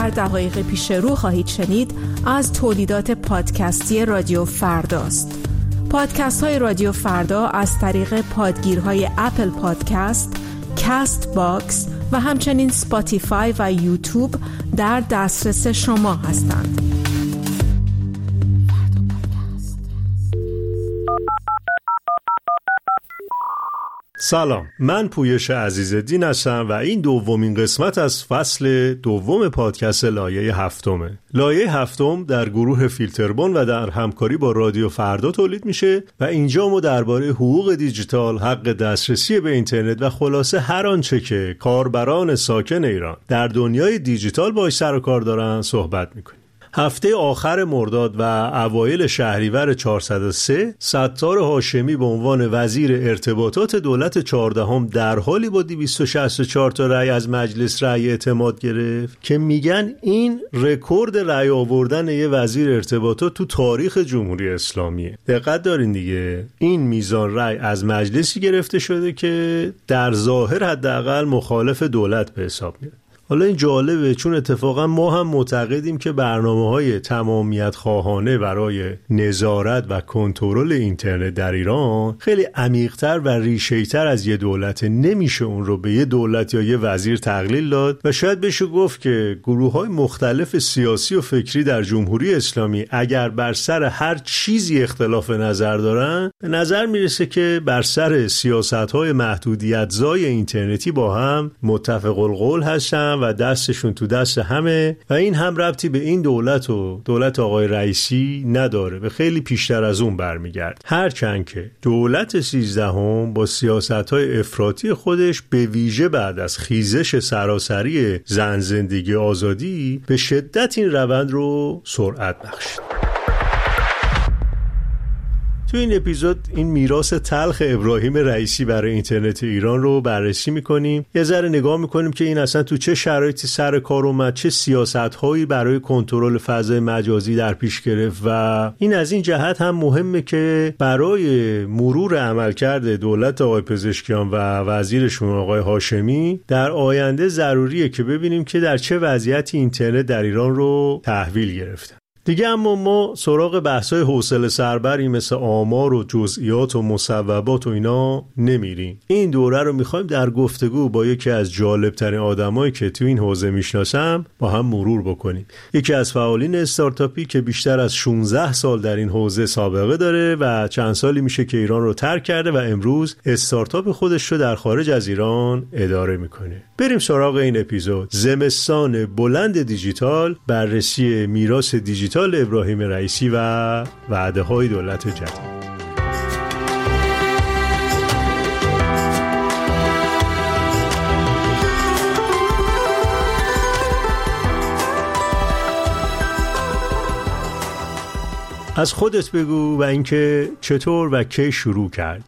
در دقایق پیش رو خواهید شنید از تولیدات پادکستی رادیو فرداست. پادکست های رادیو فردا از طریق پادگیرهای اپل پادکست، کست باکس و همچنین سپاتیفای و یوتیوب در دسترس شما هستند. سلام، من پویش عزیزالدین هستم و این دومین قسمت از فصل دوم پادکست لایه هفتمه. لایه هفتم در گروه فیلتربون و در همکاری با رادیو فردا تولید میشه و اینجا ما درباره حقوق دیجیتال، حق دسترسی به اینترنت و خلاصه هر آنچه که کاربران ساکن ایران در دنیای دیجیتال باهاش سر و کار دارن صحبت میکنیم. هفته آخر مرداد و اوایل شهریور 403 ستار هاشمی به عنوان وزیر ارتباطات دولت 14 در حالی با 264 تا رأی از مجلس رأی اعتماد گرفت که میگن این رکورد رأی آوردن یه وزیر ارتباطات تو تاریخ جمهوری اسلامیه. دقت دارین دیگه، این میزان رأی از مجلسی گرفته شده که در ظاهر حداقل مخالف دولت به حساب میاد. حالا این جالبه چون اتفاقا ما هم معتقدیم که برنامه‌های تمامیت خواهانه برای نظارت و کنترل اینترنت در ایران خیلی عمیق‌تر و ریشه‌ای‌تر از یه دولت. نمیشه اون رو به یه دولت یا یه وزیر تقلیل داد و شاید بشه گفت که گروه‌های مختلف سیاسی و فکری در جمهوری اسلامی اگر بر سر هر چیزی اختلاف نظر دارن، به نظر میرسه که بر سر سیاست‌های محدودیت‌زای اینترنتی با هم متفق القول هستن و دستشون تو دست همه و این هم ربطی به این دولت و دولت آقای رئیسی نداره، به خیلی پیشتر از اون برمیگرد. هرچند که دولت 13 با سیاست‌های افراطی خودش به ویژه بعد از خیزش سراسری زن زندگی آزادی به شدت این روند رو سرعت بخشید. تو این اپیزود این میراث تلخ ابراهیم رئیسی برای اینترنت ایران رو بررسی میکنیم. یه ذره نگاه میکنیم که این اصلا تو چه شرایطی سر کار اومد، چه سیاست‌هایی برای کنترل فضای مجازی در پیش گرفت و این از این جهت هم مهمه که برای مرور عملکرد دولت آقای پزشکیان و وزیرشون آقای هاشمی در آینده ضروریه که ببینیم که در چه وضعیتی اینترنت در ایران رو تحویل گرفته. دیگه اما ما سراغ بحث‌های حوصله سربری مثل آمار و جزئیات و مصوبات و اینا نمیریم. این دوره رو میخوایم در گفتگو با یکی از جالب‌ترین آدمایی که تو این حوزه میشناسم با هم مرور بکنیم. یکی از فعالین استارتاپی که بیشتر از 16 سال در این حوزه سابقه داره و چند سالی میشه که ایران رو ترک کرده و امروز استارتاپ خودش رو در خارج از ایران اداره میکنه. بریم سراغ این اپیزود. زمستان بلند دیجیتال، بررسی میراث دیجیتال ابراهیم رئیسی و وعده‌های دولت جدید. از خودت بگو و اینکه چطور و کی شروع کرد.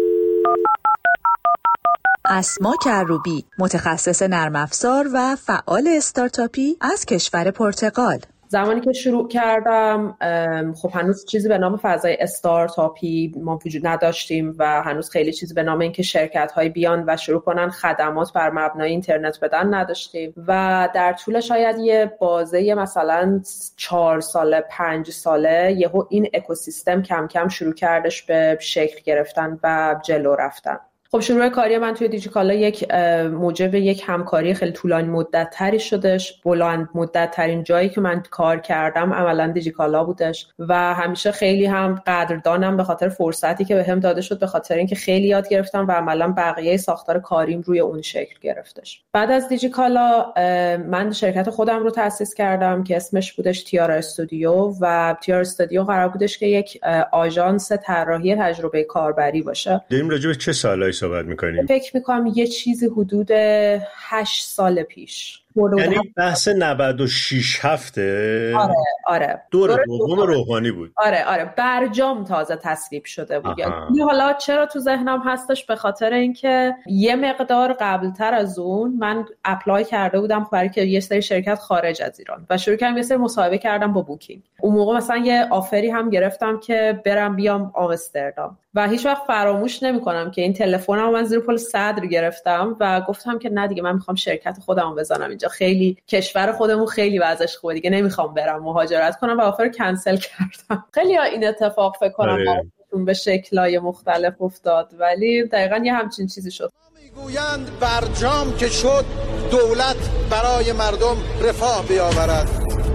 اسما کروبی، متخصص نرم افزار و فعال استارتاپی از کشور پرتغال. زمانی که شروع کردم خب هنوز چیزی به نام فضای استارتاپی ما وجود نداشتیم و هنوز خیلی چیزی به نام اینکه شرکت‌های بیان و شروع کنن خدمات بر مبنای اینترنت بدن نداشتیم و در طول شاید یه بازه مثلا 4 ساله 5 ساله یهو این اکوسیستم کم کم شروع کردش به شکل گرفتن و جلو رفتن. خب شروع کاری من توی دیجیکالا یک موجب یک همکاری خیلی طولانی مدت تری شدش. بلند مدت ترین جایی که من کار کردم عملا دیجیکالا بودش و همیشه خیلی هم قدردانم به خاطر فرصتی که بهم داده شد، به خاطر اینکه خیلی یاد گرفتم و عملا بقیه ساختار کاریم روی اون شکل گرفتش. بعد از دیجیکالا من شرکت خودم رو تأسیس کردم که اسمش بودش تیارا استودیو و تیارا استودیو قرار بودش که یک آژانس طراحی تجربه کاربری باشه. داریم راجع به چه سالایی صحبت میکنیم؟ فکر میکنم یه چیزی حدود 8 سال پیش. یعنی بحث 96 هفته. آره. دور دوم روحانی بود. آره برجام تازه تصویب شده بود. یعنی حالا چرا تو ذهنم هستش؟ به خاطر اینکه یه مقدار قبلتر از اون من اپلای کرده بودم برای که یه سری شرکت خارج از ایران و شروع کردم یه سری مصاحبه کردم با بوکینگ. اون موقع مثلا یه آفری هم گرفتم که برم بیام آمستردام و هیچ وقت فراموش نمی‌کنم که این تلفنمو من زیر پل صدر گرفتم و گفتم که نه دیگه من می‌خوام شرکت خودمو بزنم اینجا. اینجا خیلی کشور خودمون خیلی وضعش خوبه دیگه نمیخوام برم مهاجرت کنم و آفر کنسل کردم. خیلی این اتفاق فکر کنم به شکل‌های مختلف افتاد ولی دقیقاً یه همچین چیزی شد. میگویند برجام که شد دولت برای مردم رفاه بیاورد.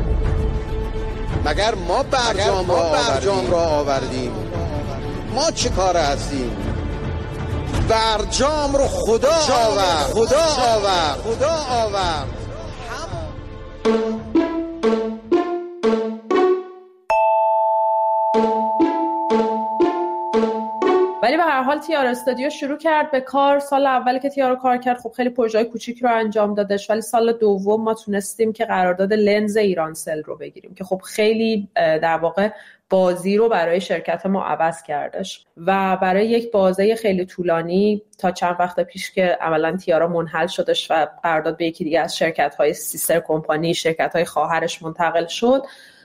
مگر ما برجام را آوردیم؟ ما چه کار هستیم؟ برجام رو خدا آورد. ولی به هر حال تیار استودیو شروع کرد به کار. سال اولی که تیارو کار کرد خب خیلی پروژه‌های کوچیک رو انجام دادش، ولی سال دوم ما تونستیم که قرارداد لنز ایرانسل رو بگیریم که خب خیلی در واقع بازی رو برای شرکت ما عوض کردش و برای یک بازه خیلی طولانی تا چند وقت پیش که عملاً تیارا منحل شدش و قرارداد به یکی دیگه از شرکت‌های سیستر کمپانی، شرکت‌های خواهرش منتقل شد،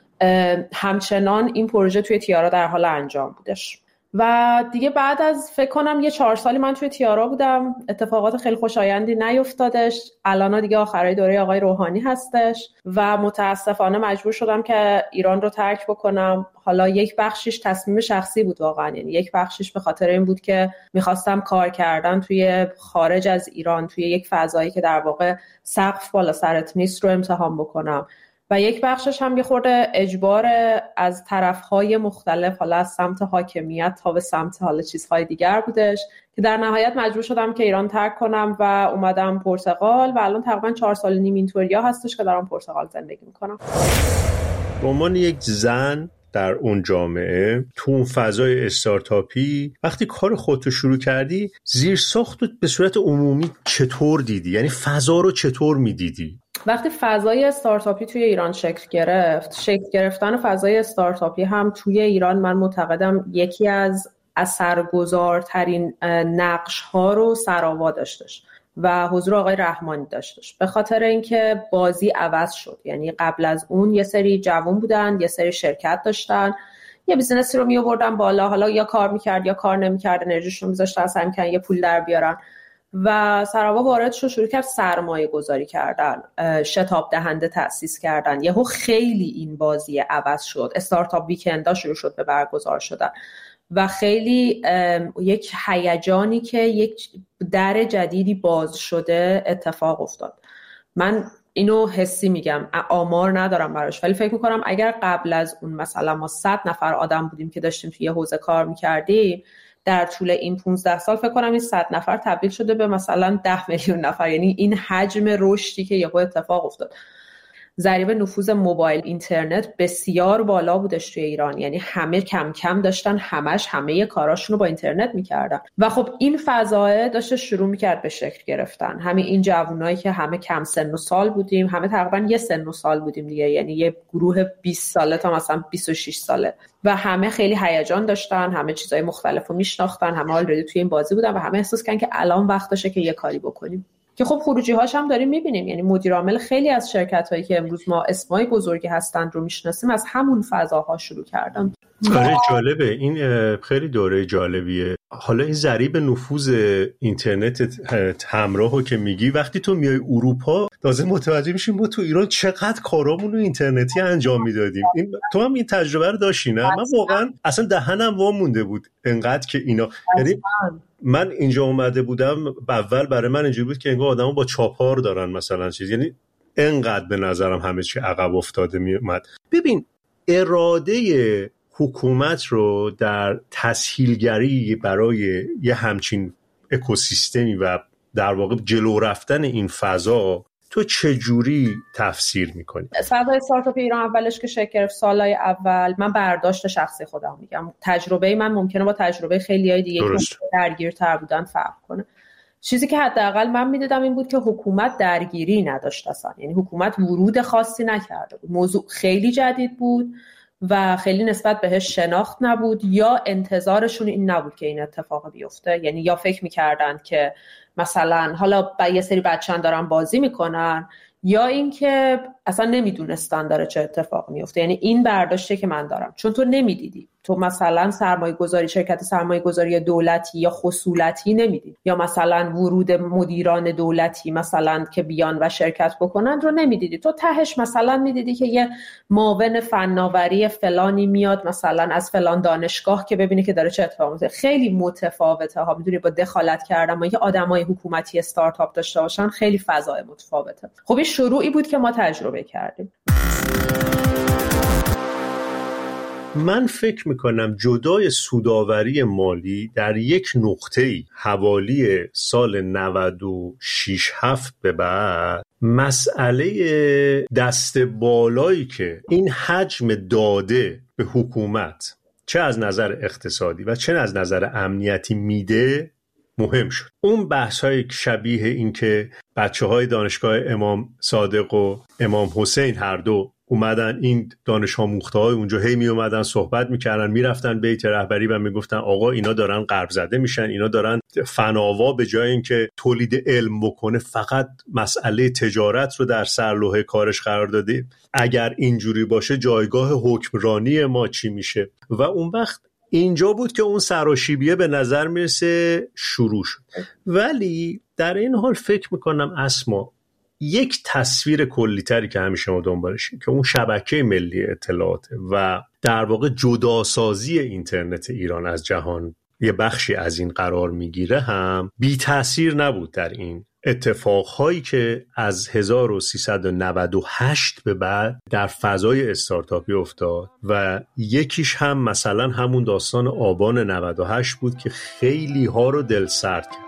همچنان این پروژه توی تیارا در حال انجام بودش. و دیگه بعد از فکر کنم یه 4 سالی من توی تیارا بودم، اتفاقات خیلی خوشایندی نیفتادش. الان دیگه آخرای دوره آقای روحانی هستش و متاسفانه مجبور شدم که ایران رو ترک بکنم. حالا یک بخشش تصمیم شخصی بود واقعا، یعنی یک بخشش به خاطر این بود که میخواستم کار کردن توی خارج از ایران توی یک فضایی که در واقع سقف بالا سرت نیست رو امتحان بکنم و یک بخشش هم یه خورده اجبار از طرف‌های مختلف، حالا از سمت حاکمیت تا به سمت حالا چیزهای دیگر بودش که در نهایت مجبور شدم که ایران ترک کنم و اومدم پرتغال و الان تقریبا 4 سال نیم اینطوریا هستش که دارم پرتغال زندگی میکنم. به عنوان یک زن در اون جامعه تو اون فضای استارتاپی وقتی کار خودتو شروع کردی، زیرساختو به صورت عمومی چطور دیدی؟ یعنی فضا رو چطور میدیدی؟ وقتی فضای استارتاپی توی ایران شکل گرفتن فضای استارتاپی هم توی ایران من معتقدم یکی از اثرگذارترین نقش ها رو سراوا داشتش و حضور آقای رحمانی داشتش، به خاطر اینکه بازی عوض شد. یعنی قبل از اون یه سری جوان بودن، یه سری شرکت داشتن، یه بیزنسی رو می آوردن بالا، حالا یا کار میکرد یا کار نمیکرد، انرژیشون میذاشتن سعی می‌کردن یه پول در بیارن و سراوا وارد شروع کرد سرمایه گذاری کردن، شتاب دهنده تأسیس کردن. یهو خیلی این بازی عوض شد، استارتاپ ویکندها شروع شد به برگزار شدن و خیلی یک هیجانی که یک در جدیدی باز شده اتفاق افتاد. من اینو حسی میگم، آمار ندارم براش، ولی فکر میکنم اگر قبل از اون مثلا ما 100 نفر آدم بودیم که داشتیم توی حوزه کار میکردیم، در طول این 15 سال فکر کنم این 100 نفر تبدیل شده به مثلا 10 میلیون نفر. یعنی این حجم رشدی که یهو اتفاق افتاد. ضریب نفوذ موبایل اینترنت بسیار بالا بودش توی ایران، یعنی همه کم کم داشتن همه کاراشون رو با اینترنت میکردن و خب این فضا داشته شروع میکرد به شکل گرفتن. همین این جوانایی که همه کم سن و سال بودیم، همه تقریبا یه سن و سال بودیم دیگه، یعنی یه گروه 20 ساله تا مثلا 26 ساله و همه خیلی هیجان داشتن، همه چیزای مختلفو میشناختن، همه آلردی توی این بازی بودن و همه احساس کردن که الان وقتشه که یه کاری بکنیم. که خب خروجی هاش هم داریم میبینیم، یعنی مدیر عامل خیلی از شرکت هایی که امروز ما اسمای بزرگی هستند رو میشناسیم از همون فضاها شروع کردن. خیلی جالبه، این خیلی دوره جالبیه. حالا این ضریب نفوذ اینترنت همراهو که میگی، وقتی تو میای اروپا تازه متوجه میشی ما تو ایران چقدر کارامون رو اینترنتی انجام میدادیم. تو هم این تجربه رو داشتی نه؟ من واقعا اصلا دهنم وا مونده بود انقدر که اینا، یعنی من اینجا اومده بودم اول برای من اینجوری بود که انگار آدمو با چاپار دارن مثلا چیز، یعنی انقدر به نظرم همه چی عقب افتاده میومد. ببین اراده حکومت رو در تسهیلگری برای یه همچین اکوسیستمی و در واقع جلو رفتن این فضا تو چجوری تفسیر میکنی؟ فضای استارتاپ ایران اولش که شکل گرفت سالهای اول، من برداشت شخصی خودم میگم، تجربه من ممکنه با تجربه خیلیای دیگه که درگیرتر بودن فرق کنه. چیزی که حداقل من میدیدم این بود که حکومت درگیری نداشت اصلا، یعنی حکومت ورود خاصی نکرده بود، موضوع خیلی جدید بود و خیلی نسبت بهش شناخت نبود، یا انتظارشون این نبود که این اتفاق بیفته. یعنی یا فکر میکردن که مثلا حالا یه سری بچه‌ها دارن بازی میکنن، یا اینکه اصلا نمیدونستن داره چه اتفاق میفته. یعنی این برداشته که من دارم، چون تو نمیدیدی، تو مثلا شرکت سرمایه گذاری دولتی یا خصولتی نمیدید، یا مثلا ورود مدیران دولتی مثلا که بیان و شرکت بکنن رو نمیدیدی. تو تهش مثلا میدیدی که یه معاون فناوری فلانی میاد مثلا از فلان دانشگاه که ببینی که داره چه اتفاقی میفته. خیلی متفاوته ها، میدونی با دخالت کردن ما که آدمای حکومتی استارتاپ داشته باشن خیلی فضای متفاوته. خب این شروعی بود که ما تجربه کردیم. من فکر میکنم جدای سودآوری مالی در یک نقطه‌ای حوالی سال 96-7 به بعد مسئله دست بالایی که این حجم داده به حکومت چه از نظر اقتصادی و چه از نظر امنیتی میده مهم شد. اون بحث‌های شبیه این که بچه‌های دانشگاه امام صادق و امام حسین هر دو اومدن این دانش آموخته‌های اونجا هی می اومدن صحبت میکردن، میرفتن بیت رهبری و میگفتن آقا اینا دارن غرب زده میشن، اینا دارن فناوا به جای اینکه تولید علم بکنه فقط مسئله تجارت رو در سرلوحه کارش قرار داده. اگر اینجوری باشه جایگاه حکمرانی ما چی میشه؟ و اون وقت اینجا بود که اون سراشیبیه به نظر میرسه شروع شد. ولی در این حال فکر میکنم اسما یک تصویر کلی‌تری که همیشه ما دنبالشیم که اون شبکه ملی اطلاعات و در واقع جداسازی اینترنت ایران از جهان یه بخشی از این قرار میگیره هم بی تأثیر نبود در این اتفاقهایی که از 1398 به بعد در فضای استارتاپی افتاد و یکیش هم مثلا همون داستان آبان 98 بود که خیلی ها رو دل سرد کرد.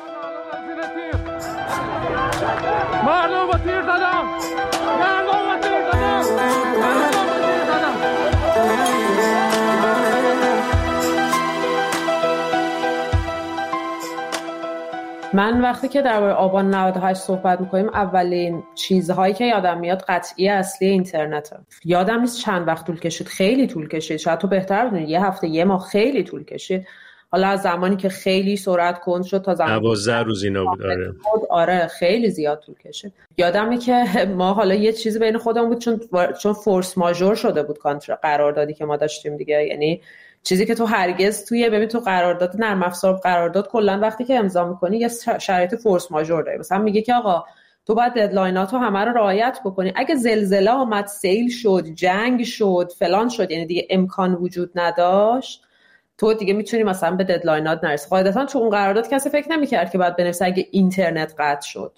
من وقتی که در آبان 98 صحبت میکنیم اولین چیزهایی که یادم میاد قطعی اصلی اینترنته. یادم نیست چند وقت طول کشید، خیلی طول کشید، شاید تو بهتر بدونی، یه هفته یه ماه خیلی طول کشید. حالا از زمانی که خیلی سرعت کند شد تا زمانی 12 روز اینا بود. آره خیلی زیاد طول کشید. یادمه که ما حالا یه چیزی بین خودمون بود چون فورس ماژور شده بود قراردادی که ما داشتیم دیگه، یعنی چیزی که تو هرگز ببین تو قرارداد نرم افزار قرارداد کلا وقتی که امضا می‌کنی یه شرایط فورس ماژور داره. مثلا میگه که آقا تو باید ددلایناتو همه رو رعایت بکنی، اگه زلزله اومد، سیل شد، جنگ شد، فلان شد، یعنی دیگه امکان وجود نداشت تو دیگه میتونی مثلا به ددلاینات نرسی. قاعدتا تو اون قرارداد کسی فکر نمی‌کرد که باید بنویسه اگه اینترنت قطع شد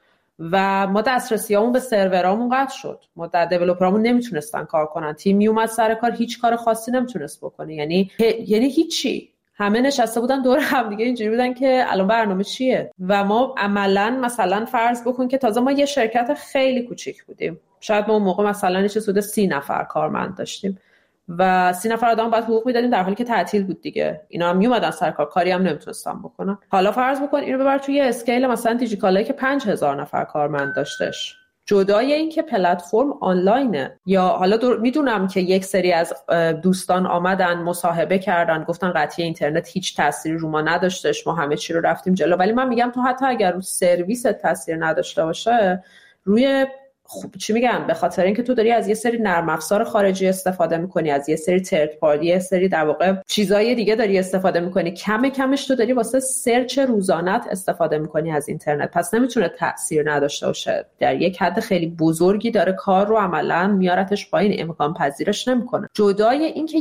و ما دسترسیامون به سرورامون قطع شد، ما دیولپرامون نمیتونستن کار کنن، تیم میومد سر کار هیچ کار خاصی نمیتونست بکنه، یعنی هیچی، همه نشسته بودن دور هم دیگه اینجوری بودن که الان برنامه چیه. و ما عملاً مثلا فرض بکن که تازه ما یه شرکت خیلی کوچیک بودیم، شاید ما اون موقع مثلا چه حدود 30 نفر کارمند داشتیم و 30 نفر آدم باید حقوق میدادیم در حالی که تعطیل بود دیگه، اینا هم میومدن سر کار، کاری هم نمیتونستن بکنن. حالا فرض بکن اینو ببر توی اسکیل مثلا دیجیکالایی که 5000 نفر کارمند داشتش، جدای این که پلتفرم آنلاینه. یا حالا میدونم که یک سری از دوستان آمدن مصاحبه کردن گفتن قطعی اینترنت هیچ تأثیری رو ما نداشتش، ما همه چی رو رفتیم جلو، ولی من میگم تو حتی اگر رو سرویس تأثیر نداشته باشه، روی چی میگم، به خاطر اینکه تو داری از یه سری نرم افزار خارجی استفاده میکنی، از یه سری ترد پارتی، یه سری در واقع چیزای دیگه داری استفاده میکنی، کمش تو داری واسه سرچ روزانت استفاده میکنی از اینترنت، پس نمیتونه تأثیر نداشته باشه. در یک حد خیلی بزرگی داره کار رو عملاً میارتش پایین، امکان پذیرش نمیکنه. جدای اینکه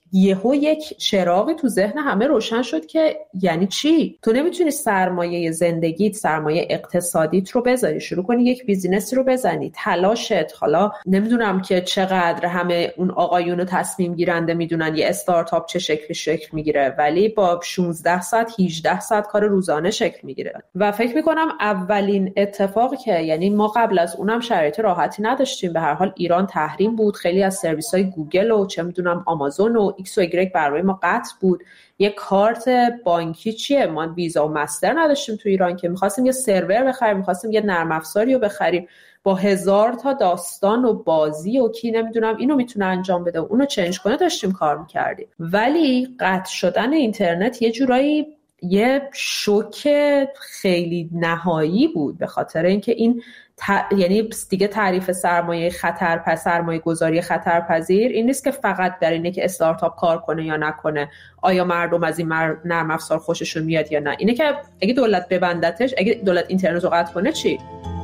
یک چراغی تو ذهن همه روشن شد که یعنی چی، تو نمیتونی سرمایه زندگیت، سرمایه اقتصادیت رو بذاری شروع کنی یک بیزینسی رو بزنی، تلاشت، حالا نمیدونم که چقدر همه اون آقایون تصمیم گیرنده میدونن یه استارتاپ چه شکل میگیره، ولی با 16 ساعت 18 ساعت کار روزانه شکل میگیره. و فکر میکنم اولین اتفاقی که، یعنی ما قبل از اونم شرایط راحتی نداشتیم، به هر حال ایران تحریم بود، خیلی از سرویس های گوگل و چه میدونم آمازون و ایکس و ایگرگ برای ما قطع بود، یه کارت بانکی چیه، ما ویزا و مستر نداشتیم تو ایران که می‌خواستیم یه سرور بخریم، می‌خواستیم یه نرم افزاری رو بخریم با 1000 تا داستان و بازی و کی نمیدونم اینو میتونه انجام بده و اونو چنج کنه داشتیم کار می‌کردیم. ولی قطع شدن اینترنت یه جورایی یه شوک خیلی نهایی بود، به خاطر اینکه این یعنی دیگه تعریف سرمایه گذاری خطرپذیر این نیست که فقط در اینه که استارتاپ کار کنه یا نکنه، آیا مردم از این نرم افزار خوششون میاد یا نه. اینه که اگه دولت ببندتش، اگه دولت اینترنت رو قطع کنه چی؟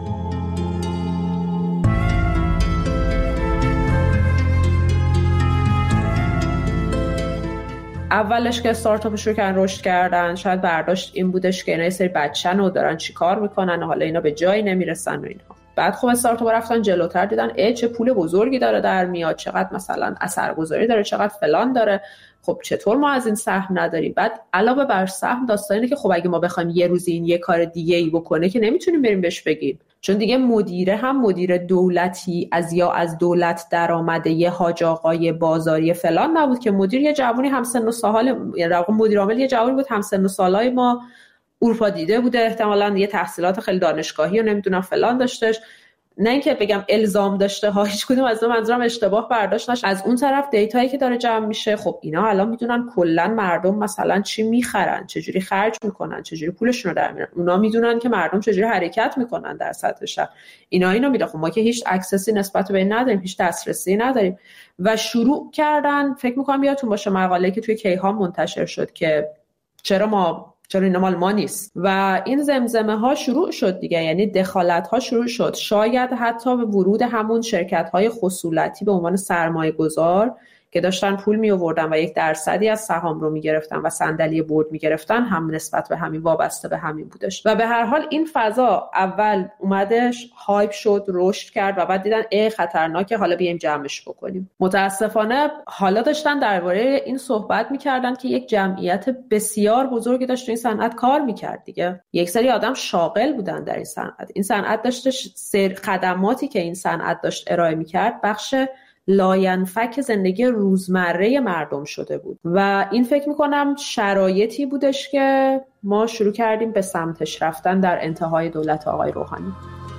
اولش که استارتاپ شروع کردن رشد کردن، شاید برداشت این بودش که اینا یه سری بچه‌ن و دارن چیکار میکنن و حالا اینا به جایی نمیرسن و اینها. بعد خب استارتاپ رفتن جلوتر، دیدن چه پول بزرگی داره در میاد، چقدر مثلا اثرگذاری داره، چقدر فلان داره، خب چطور ما از این سهم نداریم. بعد علاوه بر سهم داستان اینه که خب اگه ما بخوایم یه روزی این یه کار دیگه ای بکنه که نمیتونیم بریم بهش بگیم، چون دیگه مدیره هم مدیر دولتی از دولت درآمده یه حاج آقای بازاری فلان نبود که مدیر یه جوونی هم سن و سال، یعنی مدیر عامل یه جوونی بود هم سن و سالای ما، اروپا دیده بوده، احتمالاً یه تحصیلات خیلی دانشگاهی و نمیدونم فلان داشتش. نه اینکه بگم الزام داشته ها، هیچ کدوم از منظورم اشتباه برداشت نشه. از اون طرف دیتایی که داره جمع میشه، خب اینا الان میدونن کلا مردم مثلا چی میخرن، چجوری خرج میکنن، چجوری پولشون رو در میارن، اونا میدونن که مردم چجوری حرکت میکنن در سطح شهر، اینا میدونن. خب ما که هیچ اکسسی نسبت به این نداریم، هیچ دسترسی نداریم. و شروع کردن، فکر میکنم یادتون باشه مقاله که توی کیهان منتشر شد که چرا اینا مال ما نیست، و این زمزمه ها شروع شد دیگه، یعنی دخالت ها شروع شد. شاید حتی به ورود همون شرکت های خصولتی به عنوان سرمایه گذار که داشتن پول می آوردن و 1% از سهام رو می گرفتن و صندلی بورد می گرفتن هم نسبت به همین وابسته به همین بودش. و به هر حال این فضا اول اومدش هایپ شد، رشد کرد و بعد دیدن خطرناکه، حالا بیایم جمعش بکنیم. متاسفانه حالا داشتن درباره این صحبت می‌کردن که یک جمعیت بسیار بزرگی داشت تو این صنعت کار می‌کرد دیگه، یک سری آدم شاغل بودن در این صنعت داشتش خدماتی که این صنعت داشت ارائه می‌کرد بخش لاینفک زندگی روزمره مردم شده بود. و این فکر میکنم شرایطی بودش که ما شروع کردیم به سمتش رفتن در انتهای دولت آقای روحانی.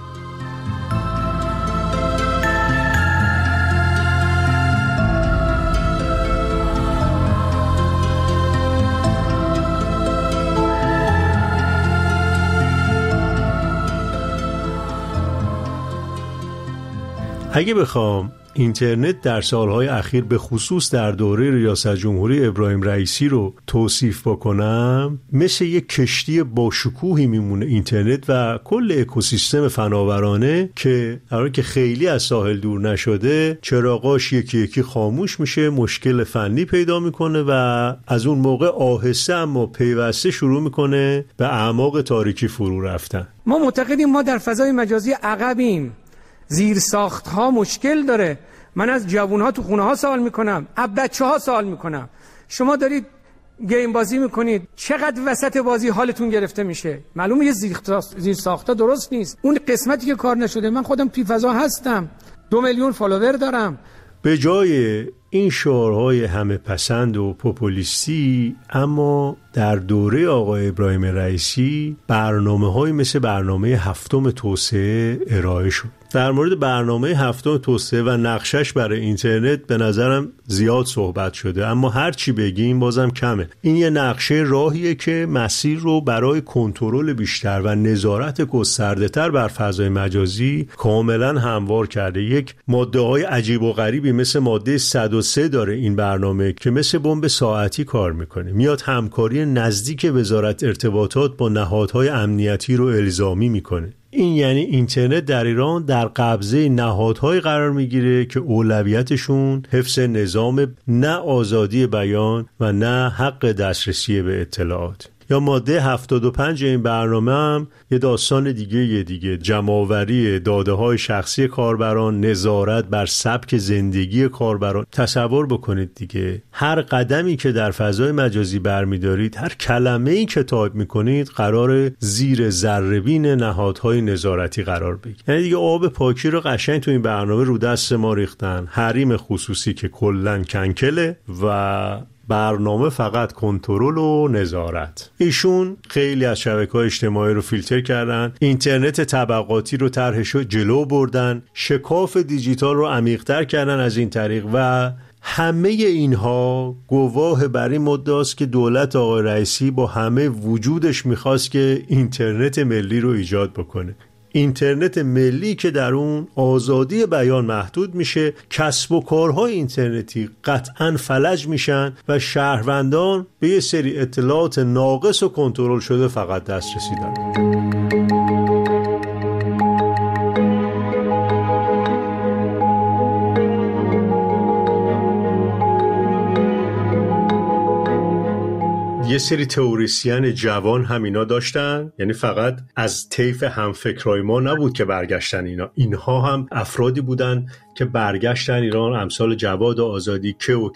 اگه بخوام اینترنت در سالهای اخیر به خصوص در دوره ریاست جمهوری ابراهیم رئیسی رو توصیف بکنم، مثل یک کشتی با شکوهی میمونه اینترنت و کل اکوسیستم فناورانه که در حالی که خیلی از ساحل دور نشده، چراغاش یکی یکی خاموش میشه، مشکل فنی پیدا میکنه و از اون موقع آهسته اما پیوسته شروع میکنه به اعماق تاریکی فرو رفتن. ما معتقدیم ما در فضای مجازی عقبیم، زیر ساخت ها مشکل داره. من از جوون ها تو خونه ها سوال میکنم، از بچه ها سوال میکنم، شما دارید گیم بازی میکنید، چقدر وسط بازی حالتون گرفته میشه؟ معلومه یه زیر ساخت ها درست نیست. اون قسمتی که کار نشده، من خودم توی فضا هستم، 2 میلیون فالوور دارم. به جای این شعارهای همه پسند و پوپولیستی، اما در دوره آقای ابراهیم رئیسی برنامه‌هایی مثل برنامه 7 توسعه ارائه شد. در مورد برنامه 7 توسعه و نقشش برای اینترنت به نظرم زیاد صحبت شده، اما هر چی بگیم بازم کمه. این یه نقشه راهیه که مسیر رو برای کنترل بیشتر و نظارت گسترده‌تر بر فضای مجازی کاملا هموار کرده. یک ماده‌های عجیب و غریبی مثل ماده 103 داره این برنامه که مثل بمب ساعتی کار میکنه، میاد همکاری نزدیک وزارت ارتباطات با نهادهای امنیتی رو الزامی میکنه. این یعنی اینترنت در ایران در قبضه نهادهای قرار میگیره که اولویتشون حفظ نظام، نه آزادی بیان و نه حق دسترسی به اطلاعات. یا ماده 75 این برنامه هم یه داستان دیگه جمع‌آوری داده‌های شخصی کاربران، نظارت بر سبک زندگی کاربران. تصور بکنید دیگه، هر قدمی که در فضای مجازی برمی‌دارید، هر کلمه‌ای که تایپ می‌کنید قرار زیر ذره‌بین نهادهای نظارتی قرار بگیره. یعنی دیگه آب پاکی رو قشنگ تو این برنامه رو دست ما ریختن. حریم خصوصی که کلاً کنکله و برنامه فقط کنترل و نظارت. ایشون خیلی از شبکه‌های اجتماعی رو فیلتر کردن، اینترنت طبقاتی رو طرحش جلو بردن، شکاف دیجیتال رو عمیق‌تر کردن از این طریق و همه اینها گواه بر این مدعاست که دولت آقای رئیسی با همه وجودش میخواست که اینترنت ملی رو ایجاد بکنه. اینترنت ملی که در اون آزادی بیان محدود میشه، کسب و کارهای اینترنتی قطعاً فلج میشن و شهروندان به یه سری اطلاعات ناقص و کنترل شده فقط دسترسی دارن. یه سری تئوریسین جوان هم اینا داشتن، یعنی فقط از طیف همفکرای ما نبود که برگشتن اینها هم افرادی بودن که برگشتن ایران، امثال جواد و آزادی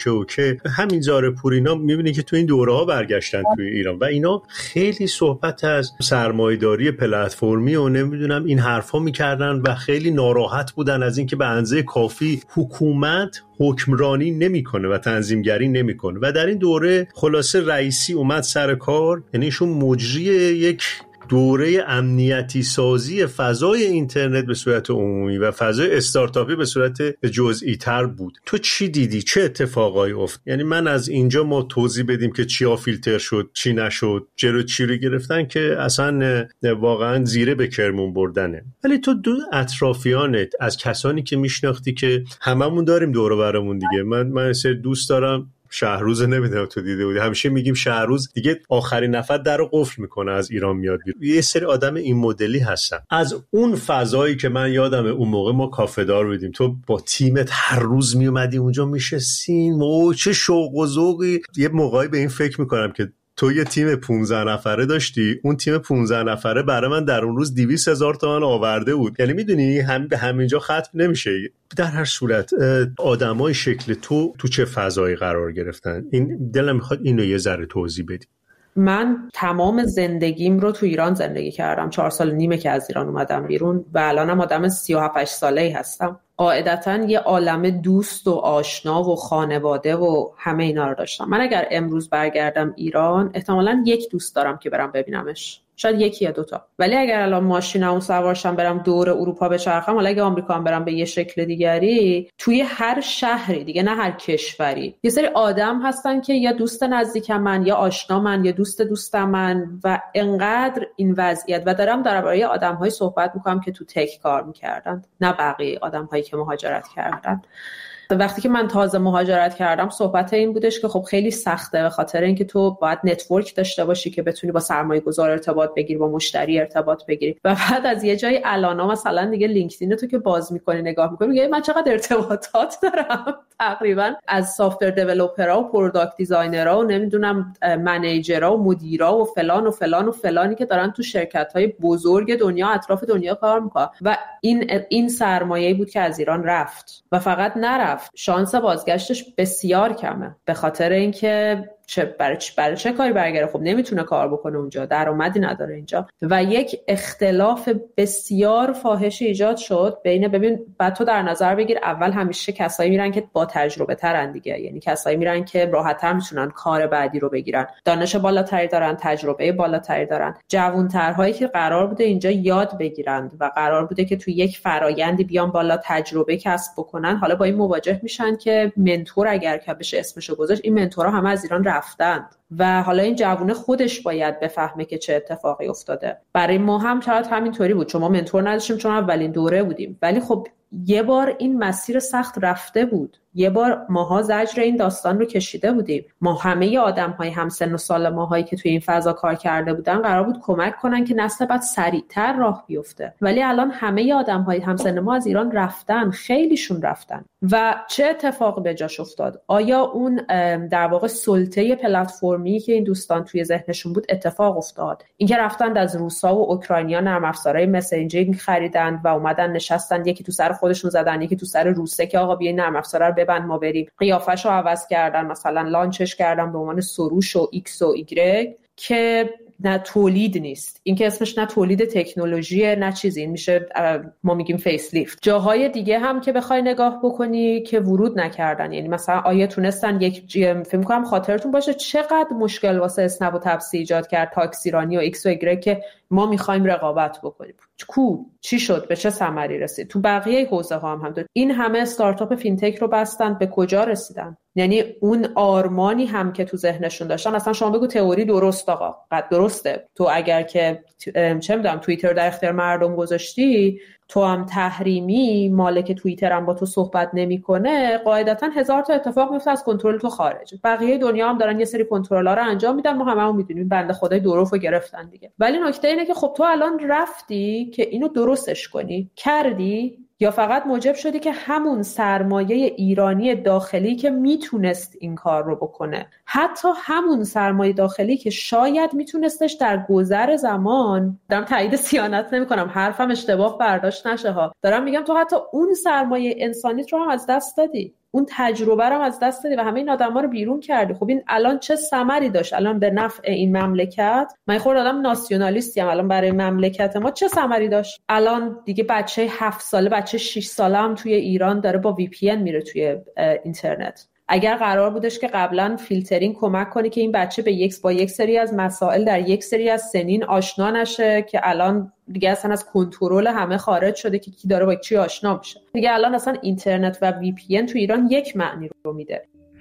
که همین زارپور اینا میبینی که تو این دوره ها برگشتن توی ایران و اینا خیلی صحبت از سرمایه‌داری پلتفرمی و نمیدونم این حرفا میکردن و خیلی ناراحت بودن از اینکه به اندازه کافی حکومت حکمرانی نمیکنه و تنظیمگری نمیکنه و در این دوره خلاصه رئیسی اومد سر کار، یعنی ایشون مجری یک دوره امنیتی سازی فضای اینترنت به صورت عمومی و فضای استارتاپی به صورت جزئی تر بود. تو چی دیدی؟ چه اتفاقایی افتاد؟ یعنی من از اینجا ما توضیح بدیم که چیا فیلتر شد، چی نشد، جلو چی رو گرفتن که اصلا واقعا زیره به کرمون بردنه. ولی تو دو اطرافیانت از کسانی که میشناختی که هممون داریم دور و برمون دیگه، من سر دوست دارم شهروز، نمیدونم تو دیده بودی، همیشه میگیم شهروز دیگه آخرین نفر در رو قفل میکنه از ایران میاد بیرون. یه سری آدم این مدلی هستن. از اون فضایی که من یادمه اون موقع ما کافه دار بودیم، تو با تیمت هر روز میومدی اونجا میشستین و چه شوق و ذوقی. یه موقعی به این فکر میکنم که تو یه تیم 15 نفره داشتی، اون تیم 15 نفره برای من در اون روز 200,000 تومان آورده بود. یعنی میدونی به همینجا ختم نمیشه. در هر صورت آدمای شکل تو چه فضایی قرار گرفتن؟ این دلم میخواد اینو یه ذره توضیح بدی. من تمام زندگیم رو تو ایران زندگی کردم. 4 سال و نیمه که از ایران اومدم بیرون و الانم آدم 37 ساله‌ای هستم. قاعدتاً یه عالمه دوست و آشنا و خانواده و همه اینا رو داشتم. من اگر امروز برگردم ایران احتمالاً یک دوست دارم که برم ببینمش، شاید یکی یا دوتا. ولی اگر الان ماشینمو سوارشم برم دور اروپا بچرخم، حالا اگه آمریکا هم برم به یه شکل دیگری، توی هر شهری دیگه، نه هر کشوری، یه سری آدم هستن که یا دوست نزدیکم من، یا آشنا من، یا دوست من و انقدر این وضعیت و دارم درباره آدم‌های صحبت می‌کنم که تو تک کار می‌کردن، نه بقیه آدم‌هایی که مهاجرت کردن. وقتی که من تازه مهاجرت کردم صحبت این بودش که خب خیلی سخته، به خاطر اینکه تو باید نتورک داشته باشی که بتونی با سرمایه‌گذار ارتباط بگیری، با مشتری ارتباط بگیری و بعد از یه جای الانا مثلا دیگه لینکدین تو که باز می‌کنی نگاه می‌کنی میگه من چقدر ارتباطات دارم، تقریبا از سافت‌ور دیولپرها و پروداکت دیزاینرها و نمیدونم منیجرها و مدیرا و فلان و فلان و فلانی که دارن تو شرکت‌های بزرگ دنیا اطراف دنیا کار می‌کنن و این سرمایه‌ای بود که از ایران رفت و فقط نرفت، شانس بازگشتش بسیار کمه به خاطر اینکه برای چه کاری برگره؟ خب نمیتونه کار بکنه اونجا، درآمدی نداره اینجا و یک اختلاف بسیار فاحشی ایجاد شد بین، ببین بعد تو در نظر بگیر اول همیشه کسایی میرن که با تجربه ترن دیگه، یعنی کسایی میرن که راحت‌تر میتونن کار بعدی رو بگیرن، دانش بالاتری دارن، تجربه بالاتری دارن، جوان‌ترهایی که قرار بوده اینجا یاد بگیرن و قرار بوده که تو یک فرایندی بیان بالا تجربه کسب بکنن، حالا با این مواجه میشن که منتور اگر که بشه اسمشو گذاشت، این منتورها همه از ایران رفتند و حالا این جوونه خودش باید بفهمه که چه اتفاقی افتاده. برای ما هم شاید همینطوری بود، چون ما منتور نداشتیم، چون اولین دوره بودیم، ولی خب یه بار این مسیر سخت رفته بود، یه بار ماها زجر این داستان رو کشیده بودیم. ما همه آدم‌های همسن و سال ماهایی که توی این فضا کار کرده بودن قرار بود کمک کنن که نسل بعد سریعتر راه بیفته، ولی الان همه آدم‌های همسن ما از ایران رفتن، خیلیشون رفتن و چه اتفاقی به جاش افتاد؟ آیا اون در واقع سلطه پلتفرمی که این دوستان توی ذهنشون بود اتفاق افتاد؟ اینکه رفتن از روسا و اوکراینیا نرم افزارهای مسنجینگ خریدن و اومدن نشستن، یکی تو سر خودشون زدن، یکی تو سر روسه که آقا بیا نرم افزارا رو ببند ما بریم، قیافه‌شو عوض کردن، مثلا لانچش کردن به عنوان سروش و ایکس و ایگرگ که نه تولید نیست، این که اسمش نه تولید تکنولوژیه نه چیزی، این میشه ما میگیم فیس لیفت. جاهای دیگه هم که بخوای نگاه بکنی که ورود نکردن، یعنی مثلا آیا تونستن فکر می‌کنم خاطرتون باشه چقدر مشکل واسه اسنپ و تپسی ایجاد کرد تاکسیرانی و ایکس و ایگرگ که ما می‌خوایم رقابت بکنیم. چی شد؟ به چه ثمری رسید؟ تو بقیه حوزه ها هم همینطور. این همه استارتاپ فینتک رو بستن، به کجا رسیدن؟ یعنی اون آرمانی هم که تو ذهنشون داشتن، اصلا شما بگو تئوری درست، آقا قد درسته، تو اگر که چه میدونم توییتر در اختیار مردم گذاشتی، تو هم تحریمی، مالک توییتر هم با تو صحبت نمیکنه، قاعدتا 1000 تا اتفاق میفته از کنترل تو خارج. بقیه دنیا هم دارن یه سری کنترل‌ها رو انجام میدن، ما هممون میدونیم بنده خدای دوروفو گرفتن دیگه. ولی نکته اینه که خب تو الان رفتی که اینو درستش کنی، کردی یا فقط موجب شدی که همون سرمایه ایرانی داخلی که میتونست این کار رو بکنه، حتی همون سرمایه داخلی که شاید میتونستش در گذر زمان، دارم تایید صیانت نمیکنم، حرفم اشتباه برداشت نشه ها، دارم میگم تو حتی اون سرمایه انسانیت رو هم از دست دادی، اون تجربه رو هم از دست دادی و همه این آدما رو بیرون کردی. خب این الان چه ثمری داشت؟ الان به نفع این مملکت، من خود آدم ناسیونالیستی ام، الان برای مملکت ما چه ثمری داشت؟ الان دیگه بچه 7 ساله، بچه 6 ساله هم توی ایران داره با VPN میره توی اینترنت. اگر قرار بودش که قبلا فیلترینگ کمک کنه که این بچه با یک سری از مسائل در یک سری از سنین آشنا نشه، که الان دیگه اصلا از کنترل همه خارج شده که کی داره با چی آشنا میشه. دیگه الان اصلا اینترنت و VPN تو ایران یک معنی رو میده.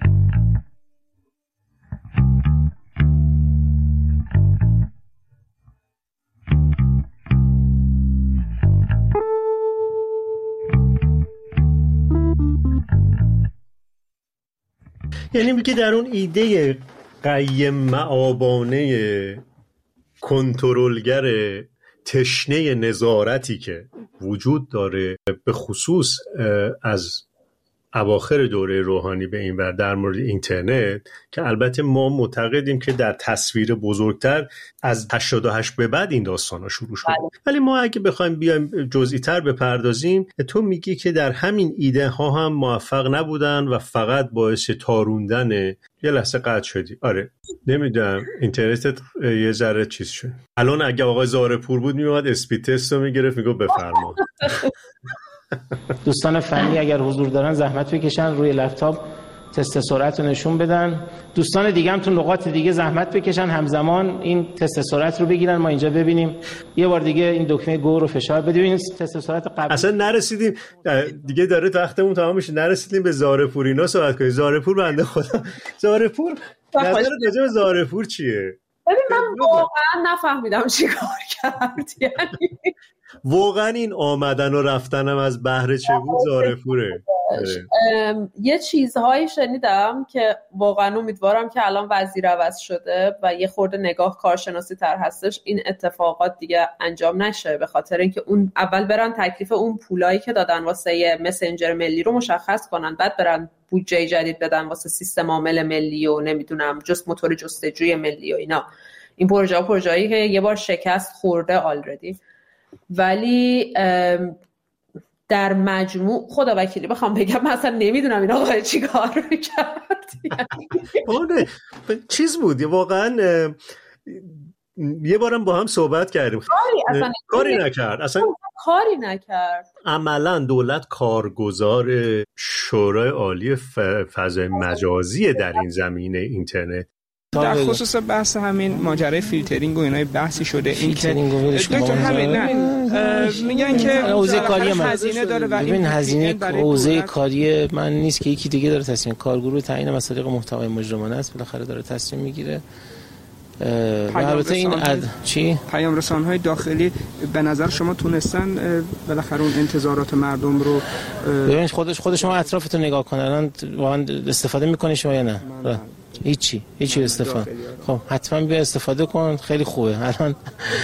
یعنی میگه در اون ایده قیم معابانه کنترلگر تشنه نظارتی که وجود داره، به خصوص از اواخر دوره روحانی به این ور در مورد اینترنت، که البته ما معتقدیم که در تصویر بزرگتر از 88 به بعد این داستانا شروع شده. ولی ما اگه بخوایم بیایم جزئی تر بپردازیم، تو میگی که در همین ایده ها هم موفق نبودن و فقط باعث تاروندن. یه لحظه قطع شدی. آره نمیدونم اینترنتت یه ذره چیز شد. الان اگه آقای زارپور بود میومد اسپید تست رو میگرفت، میگفت بفرما. دوستان فنی اگر حضور دارن زحمت بکشن روی لپتاپ تست سرعت رو نشون بدن. دوستان دیگه هم تو نقاط دیگه زحمت بکشن همزمان این تست سرعت رو بگیرن، ما اینجا ببینیم. یه بار دیگه این دکمه گو رو فشار بدیم. این تست سرعت قبل اصلا نرسیدیم دیگه، داره وقتمون تمام میشه، نرسیدیم به زارپور اینا صحبت کنیم. زارپور بنده خدا، زارپور نظر راجع به زارپور چیه؟ ببین من واقعا نفهمیدم چی کار کرد. یعنی واقعا این آمدن و رفتنم از بهر چه بود زارپوره. یه چیزهایی شنیدم که واقعا امیدوارم که الان وزیر عوض شده و یه خورده نگاه کارشناسی تر هستش این اتفاقات دیگه انجام نشه، به خاطر اینکه اون اول برن تکلیف اون پولایی که دادن واسه مسنجر ملی رو مشخص کنن، بعد برن بودجه جدید بدن واسه سیستم عامل ملی و نمیدونم موتور جستجوی ملی و اینا. این پروژه‌ای که یه بار شکست خورده آلردی. ولی در مجموع خدا وکیلی بخوام بگم مثلا نمیدونم این آقای چی کار رو کرد. چیز بود واقعا. یه بارم با هم صحبت کردیم، کاری نکرد. عملا دولت کارگزار شورای عالی فضای مجازی در این زمینه اینترنت. در خصوص بحث همین ماجرای فیلترینگ و اینای بحثی شده، این که دکتر همین میگن که حوزه کاری من هزینه داره و ببین هزینه حوزه کاری من نیست که یکی دیگه داره تصمیم، کارگروه تعیین مصادیق محتوای مجرمانه است، بالاخره داره تصمیم میگیره. البته این پیام رسان‌های داخلی به نظر شما تونستن بالاخره اون انتظارات مردم رو ببین خود شما اطرافتون نگاه کن، الان واقعا استفاده می‌کنی شما یا نه؟ هیچی استفاده. خب حتما بیا استفاده کن، خیلی خوبه. الان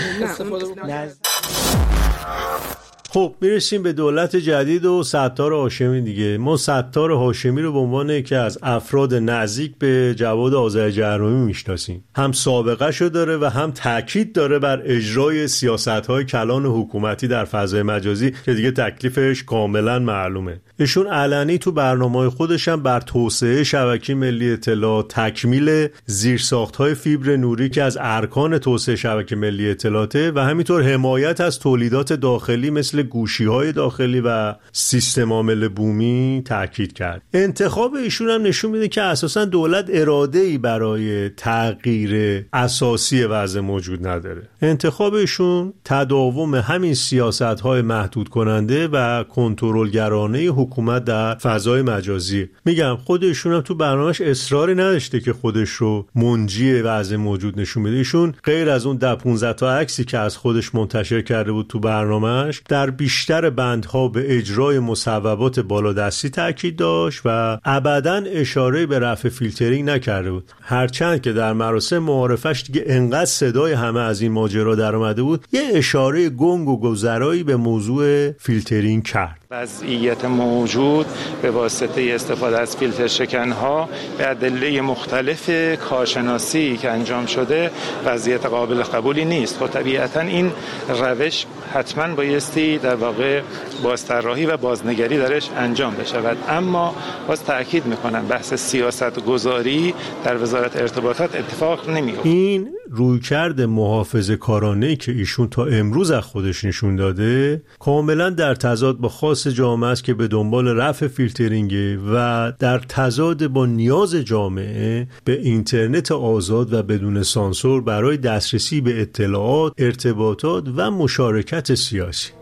خب میرسیم به دولت جدید و ستار هاشمی دیگه. ما ستار هاشمی رو به عنوان یکی از افراد نزدیک به جواد آذرجهرمی میشناسیم. هم سابقه شو داره و هم تاکید داره بر اجرای سیاست‌های کلان حکومتی در فضای مجازی که دیگه تکلیفش کاملا معلومه. ایشون علنی تو برنامه‌های خودش هم بر توسعه شبکه ملی اطلاعات، تکمیل زیرساخت‌های فیبر نوری که از ارکان توسعه شبکه ملی اطلاعاته و همینطور حمایت از تولیدات داخلی مثل مثل گوشی‌های داخلی و سیستم عامل بومی تاکید کرد. انتخاب ایشون هم نشون میده که اساساً دولت اراده‌ای برای تغییر اساسی وضع موجود نداره. انتخاب ایشون تداوم همین سیاست‌های محدود کننده و کنترلگرانه حکومت در فضای مجازی. میگم خود ایشون هم تو برنامه‌اش اصراری نداشته که خودش رو منجی وضع موجود نشون بده. ایشون غیر از اون 15 تا عکسی که از خودش منتشر کرده بود تو برنامه‌اش، در بیشتر بندها به اجرای مصوبات بالادستی تاکید داشت و ابداً اشاره به رفع فیلترینگ نکرده بود. هرچند که در مراسم معارفش دیگه انقدر صدای همه از این ماجرا در اومده بود، یه اشاره گنگ و گذرایی به موضوع فیلترینگ کرد. وضعیت موجود به واسطه استفاده از فیلتر شکن‌ها به ادله مختلف کارشناسی که انجام شده وضعیت قابل قبولی نیست. خب طبیعتاً این روش حتماً بایستی در واقع بازطراحی و بازنگری درش انجام بشود. اما باز تأکید میکنم بحث سیاست گذاری در وزارت ارتباطات اتفاق نمیفته. این رویکرد محافظه‌کارانه‌ای که ایشون تا امروز از خودش نشون داده کاملا در تضاد با خاص جامعه است که به دنبال رفع فیلترینگ و در تضاد با نیاز جامعه به اینترنت آزاد و بدون سانسور برای دسترسی به اطلاعات، ارتباطات و مشارکت سیاسی.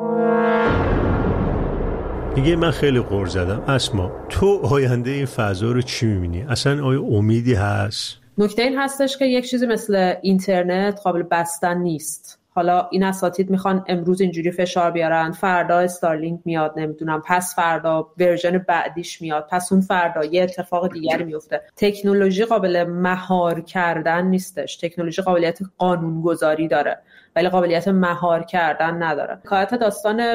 دیگه من خیلی غر زدم. اسما، تو آینده این فضا رو چی می‌بینی؟ اصلا آیا امیدی هست؟ نکته این هستش که یک چیزی مثل اینترنت قابل بستن نیست. حالا این اساتید میخوان امروز اینجوری فشار بیارن، فردا استارلینک میاد، نمیدونم پس فردا ورژن بعدیش میاد، پس اون فردا یه اتفاق دیگری میفته. تکنولوژی قابل مهار کردن نیستش. تکنولوژی قابلیت قانونگذاری داره ولی قابلیت مهار کردن نداره. حکایت داستان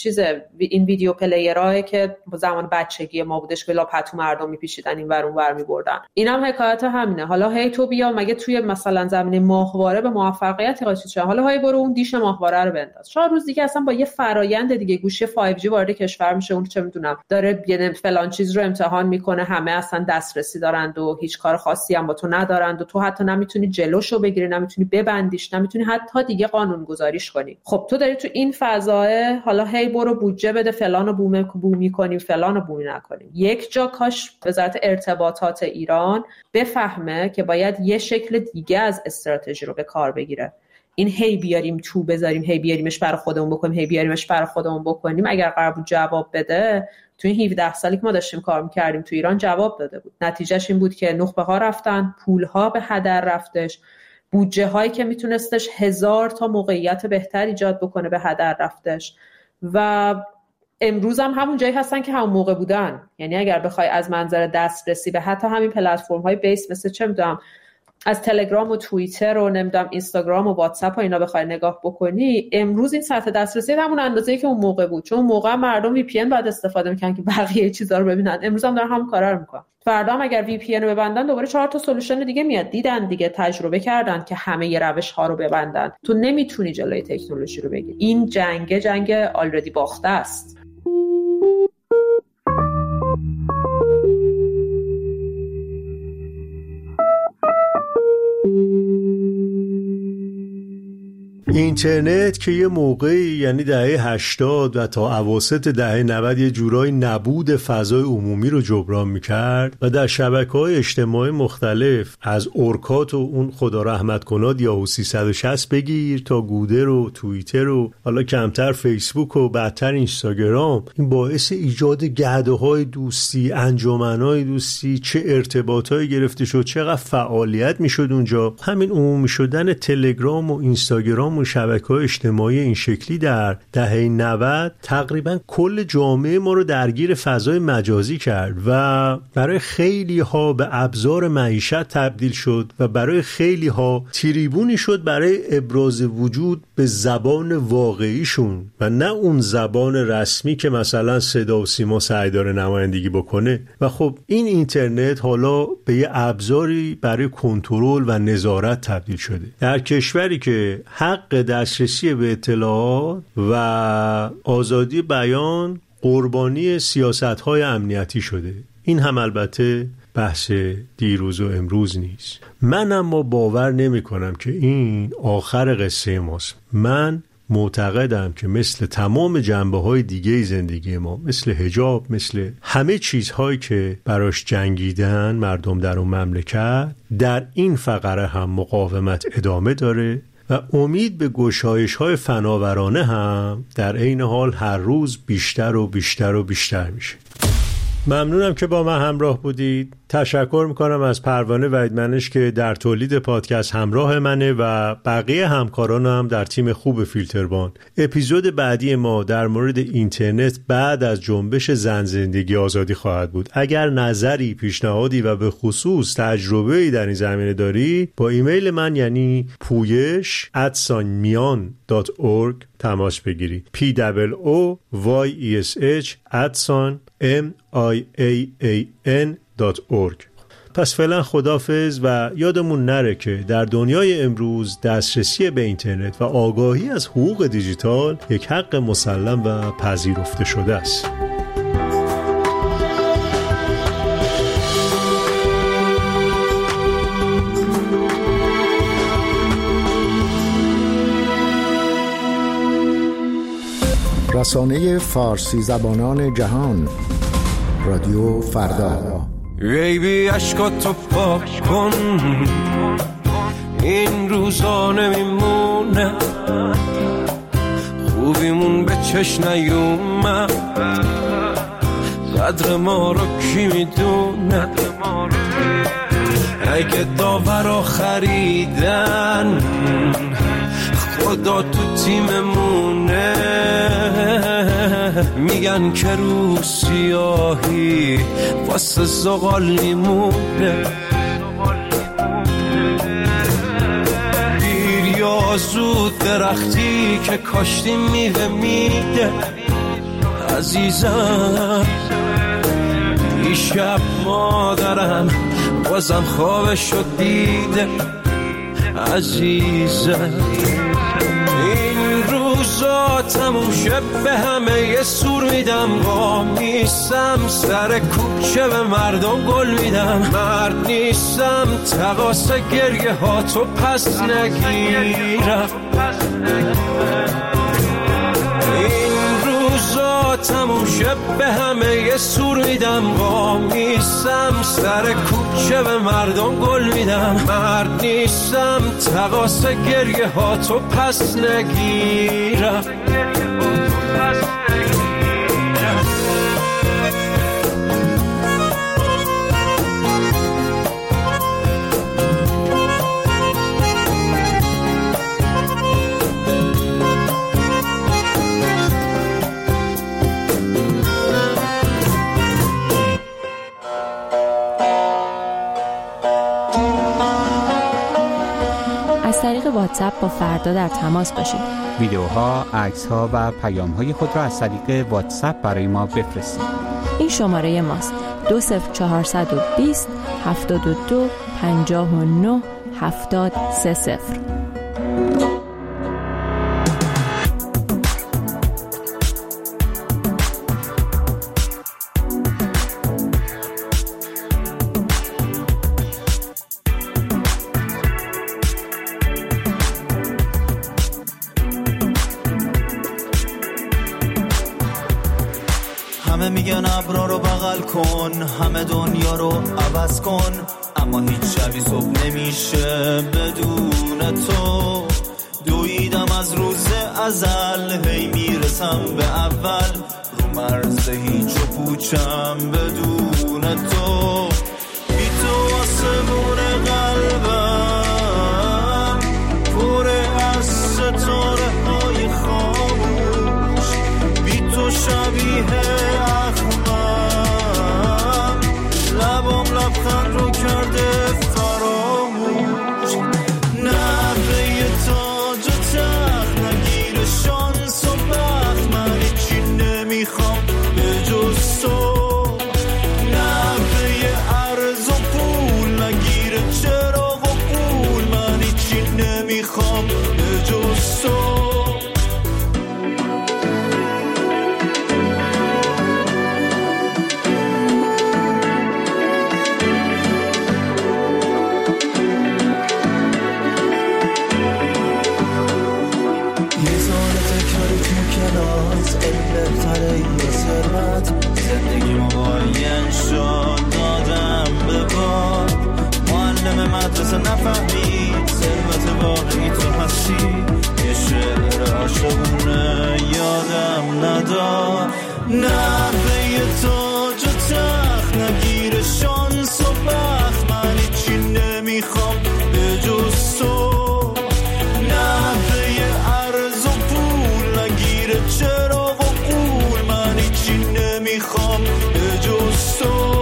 این ویدیو پلیرایی که زمان بچگی ما بودش که لاپتو مردم میپیچیدن این ور اون ور میبردن، اینم حکایت همینه. حالا هی تو بیا مگه توی مثلا زمینه ماهواره به موفقیتی رسید شد، حالا هی برو اون دیش ماهواره رو بنداز. 4 روز دیگه اصلا با یه فرایند دیگه گوشی 5G وارد کشور میشه، اون چه میدونم داره یه فلان چیز رو امتحان میکنه، همه اصلا دسترسی دارند و هیچ کار خاصی هم با تو ندارند و تو حتی نمیتونی جلوشو بگیری، نمیتونی ببندیش، نمیتونی حتی دیگه قانون گذاریش کنی. خب تو داری تو این فضا، حالا هی برو بودجه بده فلان و بومی کنیم فلان و بومی نکنیم. یک جا کاش وزارت ارتباطات ایران بفهمه که باید یه شکل دیگه از استراتژی رو به کار بگیره. این هی بیاریم تو بذاریم، هی بیاریمش برای خودمون بکنیم، هی بیاریمش برای خودمون بکنیم، اگر قرار بود جواب بده تو این 17 سالی که ما داشتیم کار می‌کردیم تو ایران جواب داده بود. نتیجهش این بود که نخبه ها رفتن، پول ها به هدر رفتش، بودجه هایی که میتونستش 1000 تا موقعیت بهتر ایجاد بکنه به هدر رفتش و امروز هم همون جایی هستن که همون موقع بودن. یعنی اگر بخوای از منظر دسترسی به حتی همین پلتفرم های بیس مثل چه میدونم از تلگرام و توییتر و نمیدونم اینستاگرام و واتساپ و اینا بخوای نگاه بکنی، امروز این سطح دسترسی همون اندازه‌ای که اون موقع بود، چون اون موقع مردم وی پی ان بعد استفاده میکنن که بقیه چیزا رو ببینن. امروز هم دارن همون کارا رو میکنن. فردا هم اگر وی پی ان رو ببندن دوباره 4 تا سولوشن دیگه میاد. دیدن دیگه، تجربه کردن که همه ی روش ها رو ببندن. تو نمیتونی جلوی تکنولوژی رو بگیری. این جنگ آلردی باخته است. اینترنت که یه موقعی یعنی دهه 80 و تا اواسط دهه 90 یه جورایی نبود فضای عمومی رو جبران میکرد و در شبکه‌های اجتماعی مختلف از اورکات و اون خدا رحمت کناد یاهو 360 بگیر تا گودر و توییتر و حالا کمتر فیسبوک و بعدتر اینستاگرام، این باعث ایجاد گرده‌های دوستی، انجمن‌های دوستی، چه ارتباطایی گرفته شد، چقدر فعالیت میشد اونجا. همین عمومی شدن تلگرام و اینستاگرام و شبکه‌های اجتماعی این شکلی در دهه 90 تقریبا کل جامعه ما رو درگیر فضای مجازی کرد و برای خیلی ها به ابزار معیشت تبدیل شد و برای خیلی ها تریبونی شد برای ابراز وجود به زبان واقعیشون و نه اون زبان رسمی که مثلا صدا و سیما سعی داره نمایندگی بکنه. و خب این اینترنت حالا به یه ابزاری برای کنترل و نظارت تبدیل شده. در کشوری که حق دسترسی به اطلاعات و آزادی بیان قربانی سیاست‌های امنیتی شده. این هم البته بحث دیروز و امروز نیست. من اما باور نمی کنم که این آخر قصه ماست. من معتقدم که مثل تمام جنبه‌های دیگه زندگی ما، مثل حجاب، مثل همه چیزهایی که براش جنگیدن مردم در اون مملکت، در این فقره هم مقاومت ادامه داره و امید به گشایش‌های فناورانه هم در عین حال هر روز بیشتر و بیشتر و بیشتر میشه. ممنونم که با من همراه بودید. تشکر میکنم از پروانه وحیدمنش که در تولید پادکست همراه منه و بقیه همکارانم در تیم خوب فیلتربان. اپیزود بعدی ما در مورد اینترنت بعد از جنبش زن زندگی آزادی خواهد بود. اگر نظری، پیشنهادی و به خصوص تجربه‌ای در این زمینه داری، با ایمیل من یعنی puyesh@mian.org تماس بگیری. PWOYESH@miaan.org. پس فعلا خداحافظ و یادمون نره که در دنیای امروز دسترسی به اینترنت و آگاهی از حقوق دیجیتال یک حق مسلم و پذیرفته شده است. رسانه فارسی زبانان جهان، رادیو فردا. بیبی عشقاتو پاک کن، این روزا نمیمونه، خوبیمون به چش نیومد، قدر ما رو کی میدونه، اگه داورا خریدن خدا تو تیممونه، میگن که رو سیاهی واسه زغال میمونه، دیر یا زود درختی که کاشتی میوه میده، عزیزم دیشب مادرم بازم خوابشو دیده، عزیزم این روزا تموم شب به همه یه سور میدم، قامیسم سر کوچه به مردم گل میدم، مرد نیستم تقاس گریه ها تو پس نگیرم، این روزا تموم شب به همه یه سور میدم، قامیسم سر کوچه به مردم گل میدم، مرد نیستم تقاس گریه ها تو پس نگیرم. از طریق واتساپ با فردا در تماس باشید. ویدیوها، عکس‌ها و پیام‌های خود را از طریق واتساپ برای ما بفرستید. این شماره ماست: 20420 72 59 7030. همه میگن ابرا رو بغل کن، همه دنیا رو عوض کن، اما هیچ شبی صبح نمیشه بدون تو. دویدم از روز ازل، هی میرسم به اول، رو مرز هیچ و پوچم بدون تو. بی تو آسمون قلبم پر از ستاره های خاموش، بی تو شبیه اخمم، لبم لبخند رو کرده فراموش. نبره تاج و تخت نگیر شانس و بخت، من هیچی نمیخوام به جز تو. نبره تا نفهمی ثروت واقعی تو هستی. یه شعر عاشقونه یادم ندار، نه به یه تاج و تخت نگیر شانس و بخت، من هیچی نمیخوام به جز تو، نه به یه عرض و پول نگیر چراغ و قول، من هیچی نمیخوام به جز تو.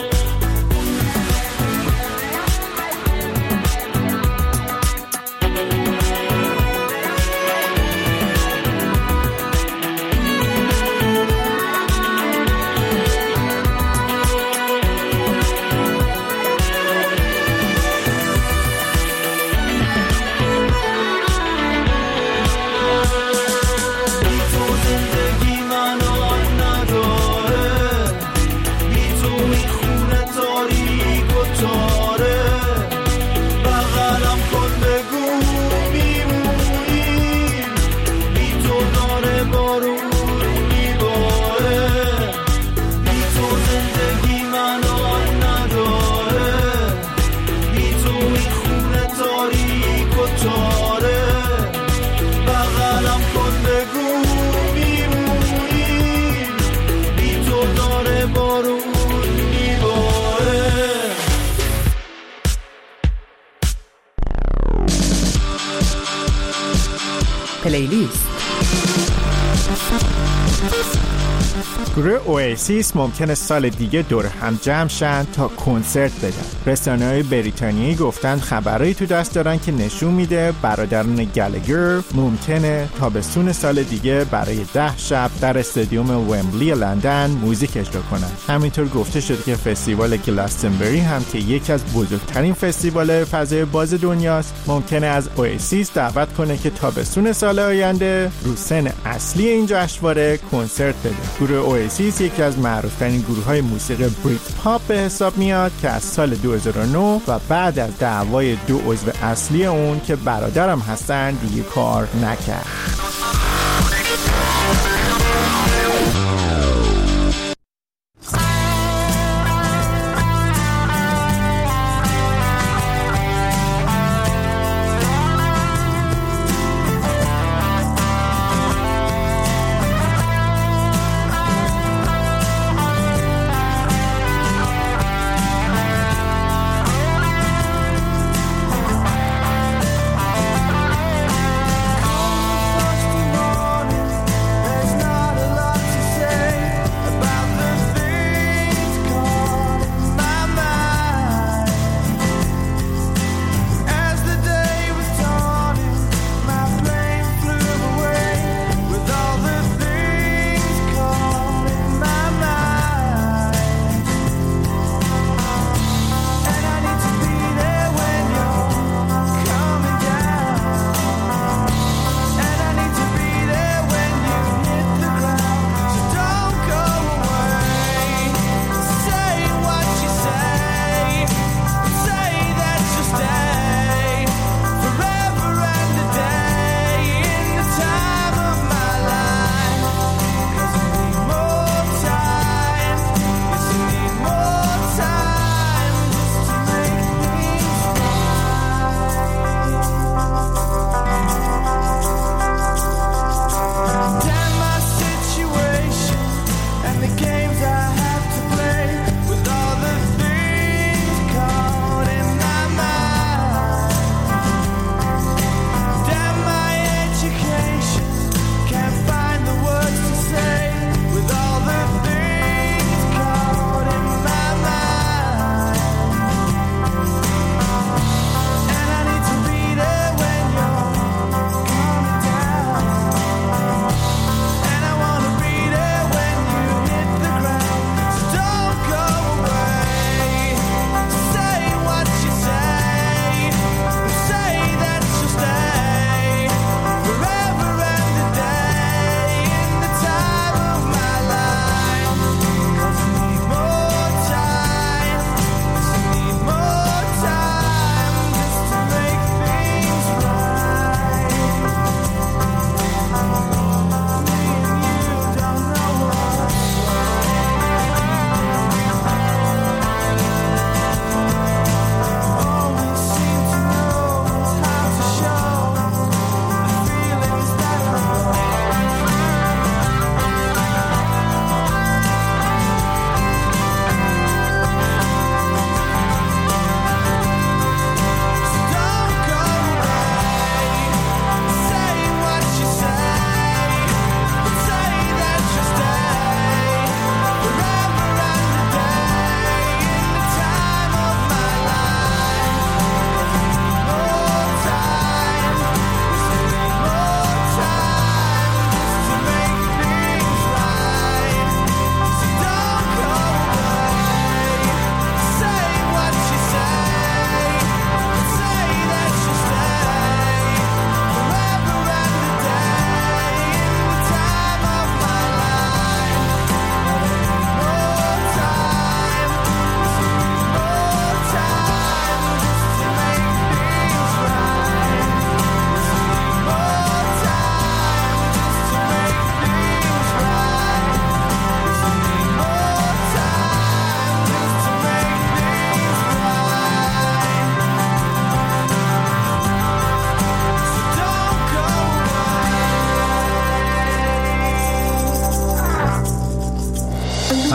پلیلیست. گروه اواسیس ممکنه سال دیگه دور هم جمع شن تا کنسرت بدن. رسانه‌های بریتانیایی گفتن خبرایی تو دست دارن که نشون میده برادران گلگر ممکنه تابستون سال دیگه برای 10 شب در استادیوم ومبلی لندن موزیک اجرا کنن. همینطور گفته شده که فستیوال گلاستنبری هم که یکی از بزرگترین فستیوال فضای باز دنیاست ممکنه از اواسیس دعوت کنه که تابستون سال آینده رو سن اصلی این جشنواره کنسرت بده. گروه اواسیس یکی از معروف‌ترین گروه‌های موسیقی بریت پاپ به حساب میاد که از سال 2009 و بعد از دعوای 2 عضو اصلی اون که برادرم هستن دیگه کار نکرد.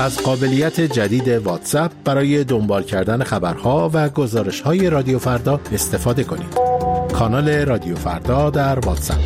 از قابلیت جدید واتساپ برای دنبال کردن خبرها و گزارش‌های رادیو فردا استفاده کنید. کانال رادیو فردا در واتساپ.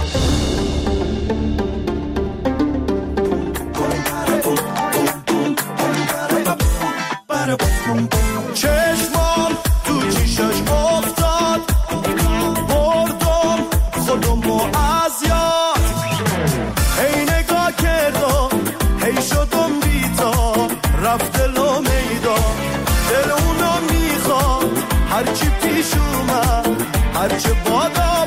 چشمام تو چیشش افتاد، بردم خودمو از یاد، هی نگاه کردم هی شدم بیتا، رفت دلو میدان دل اونا میخواد، هرچی پیش اومد هرچی بادا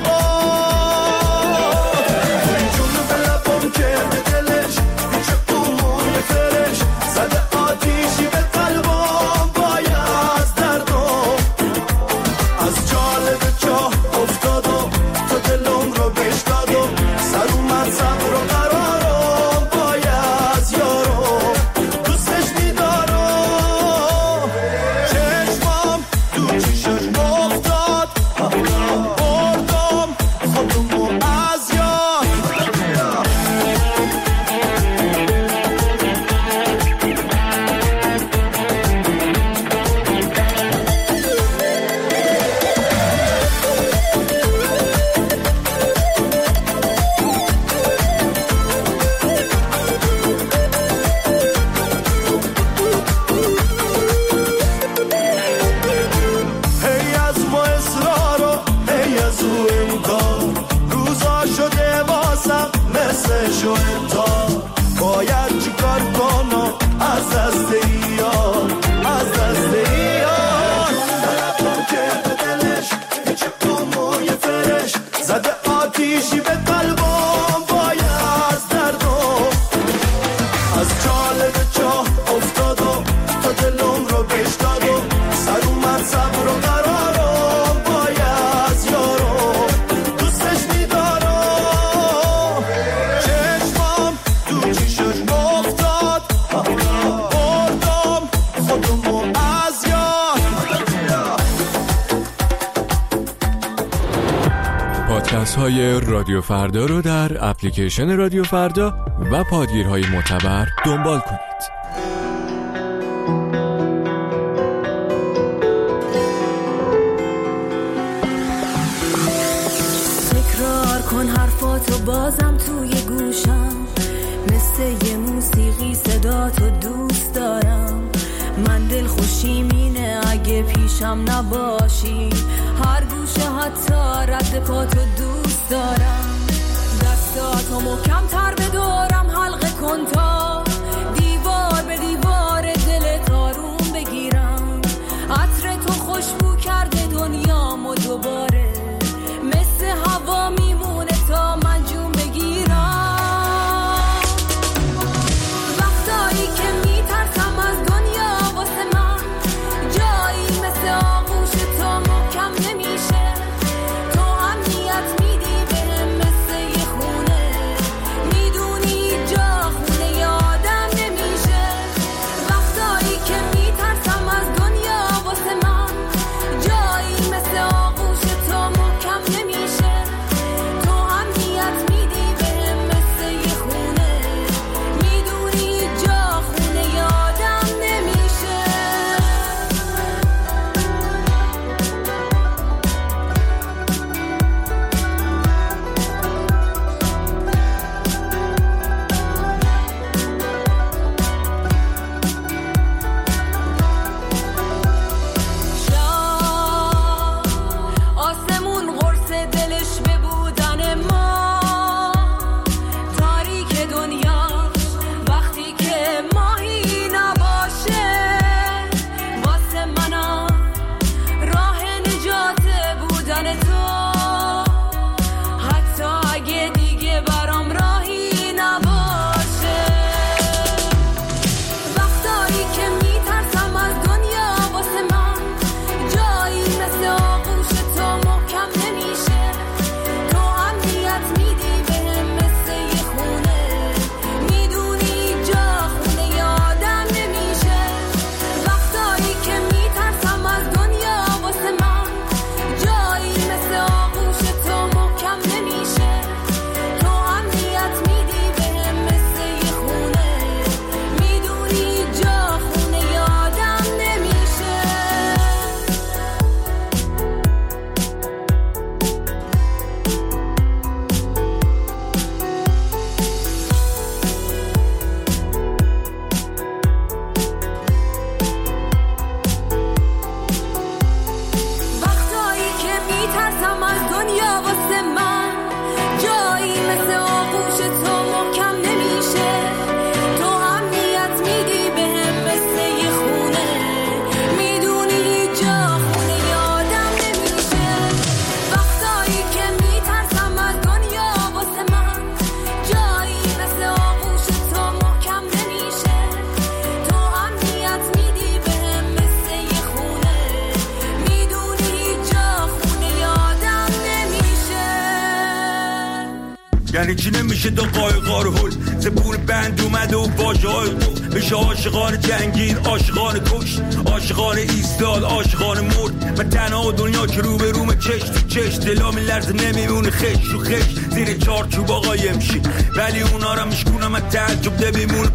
باد، جون به لبم کرده دلش پیچه اون فرش، زده آتیشی به قلبم باید دردم، از جالب چاه افتادم تو دلم رو بشتادم، سر اومد صبر و قرارم باید یارم، دوستش میدارم، چشمام تو چیشش افتاد، بردم خودمو از یاد. هی از ما اصرارو هی از او امکان، روزا شده واسم مثل شو امتان، باید چیکار کنم از دست ایان، از دست ایان، دلم کرده دلش پیچه موی فرش، زده آتیشی به قلبم باید دردم، از جالب چاه افتادم تا دلم رو بشتادم، سر اومد صبر و قرارم باید یارم، دوستش میدارم، چشمام تو چیشش افتاد، بردم خودمو از یاد. پادکست های رادیو فردا رو در اپلیکیشن رادیو فردا و پادگیرهای معتبر دنبال کنید. تکرار کن حرفاتو بازم توی گوشم، مثل یه موسیقی صداتو دوست دارم، من دل خوشیم اینه اگه پیشم نباشی، هر گوشه حتی رد پاتو دوست دارم، دستاتو محکم تر به دورم حلقه کن تا دیوار به دیوار دلت آروم بگیرم، عطر تو خوشبو کرده دنیامو دوباره، مثل هوا میمونه تا من جون بگیرم، وقتایی که میترسم از دنیا واسه من جایی مثل آغوش تو محکم نمیشه، تو امنیت میدی بهم مثل یه خونه، یعنی چی نمیشه دو قایقا رو هل زبون بند اومده و واژه های قول میشه عاشقان جنگین عاشقان کش عاشقان ایستاد عاشقان مرد من تنها دنیا که رو به روم چش تو چش دلا میلرزه نمیمونه خش رو خش زیر چارچوب آقا یمشی ولی اونا را میشکونم من تعجب نمیمونه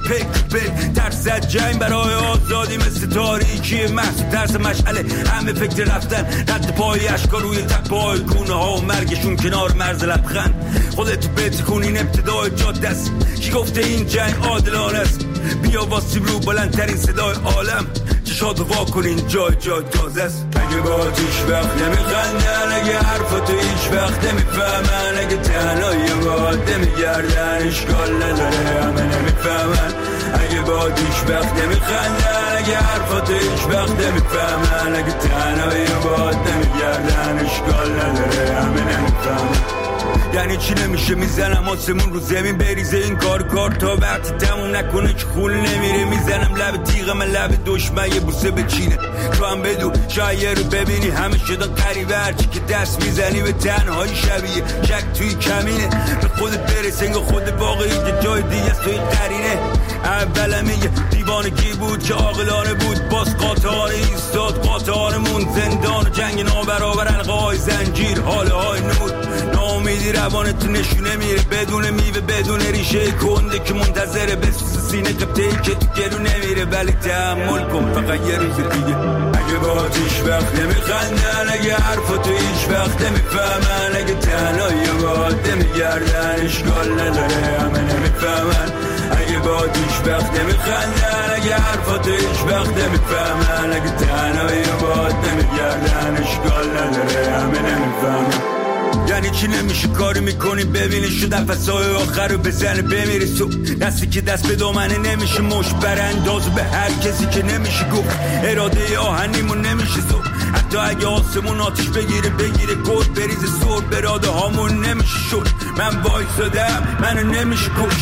پک ترس جنگ برای آزادی مثل تاریکی محصول ترس مشعله همه فکر رفتن رد پای اشکا روی تپای گونه ها و مرگشون کنار مرز لبخند خودتو بتکن این ابتدای جاده است کی گفته این جنگ عادلانه است بیا واسیم رو بلندترین صدای عالم چشاتو وا کنین جای تازه است اگه با هیچ وقت نمیخندن اگه حرفاتو هیچ وقت نمیفهمن اگه تنهایی باید نمیگردن اشکال نداره همه نمیفهمن اگه با هیچ وقت نمیخندن اگه حرفاتو هیچ وقت نمیفهمن اگه تنهایی باید نمیگردن اشکال نداره همه نمیفهمن یعنی چی نمیشه میزنم آسمون رو زمین بریزه این کار تا وقتی تموم نکنه که خون نمیره میزنم لب تیغ من لب دشمن یه بوسه بچینه تو هم بدو شاید رو ببینی همه شدن قریبه هرچی که دست میزنی به تنهایی شبیه شک توی کمینه به خودت برس انگاه خود باقی که جای دیگه است توی قرینه اولم میگه دیوانگی بود که عاقلانه بود باز قاطعانه ایستاد قاطعانمون زندان و جنگ نابرابر القای زنجیر حاله های نور ناامیدی روانت نشونه میره بدون میوه بدون ریشه کنده که منتظره بسوز سینه قبطه‌ای که تو گلو نمیره ولی تحمل کن فقط یه روز دیگه اگه با هیچ وقت نمیخندن اگه حرفاتو هیچ وقت نمیفهمن اگه تنهایی باید نمیگردن اشکال نداره همه نمیفهمن اگه با هیچ وقت نمیخندن اگه حرفاتو هیچ وقت نمیفهمن اگه تنهایی باید نمیگردن اشکال نداره همه نمیفهمن یعنی چی نمیشه کاری میکنی ببینی شو نفسای آخر رو بزنه بمیره صبح دستی که دست به دامنه نمیشه مش برانداز به هر کسی که نمیشه گفت اراده آهنیمون نمیشه زود حتی اگه آسمون آتش بگیره گل بریزه سر براده هامون نمیشه شد من وایسادم منو نمیشه کش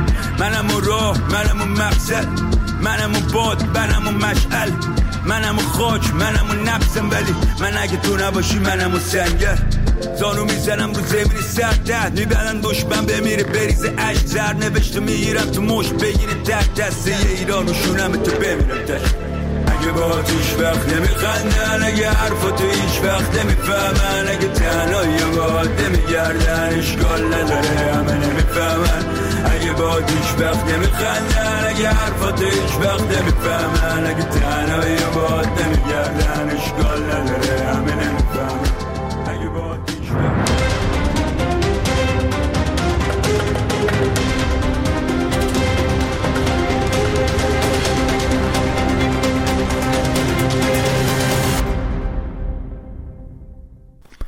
منم و راه منم و مقصد منم و باد منم و مشعل منم و خاک منم و نفسم ولی من اگه تو نباشی منم و سنگر زانو میزنم رو زمین سرده میبرن دشمن بمیره بریزه عشق زر نوشته میگیرم تو مش بگیره تحت دسته ایران و شونم تو بمیرم تشت اگه با هیچ وقت نمیخندن اگه حرفاتو هیچ وقت نمیفهمن اگه تنهایی باید نمیگردن اشکال نداره همه نمیفهمن اگه با هیچ وقت نمیخندن اگه حرفاتو هیچ وقت نمیفهمن اگه تنهایی باید نمیگردن اشکال نداره همه نمیفهمن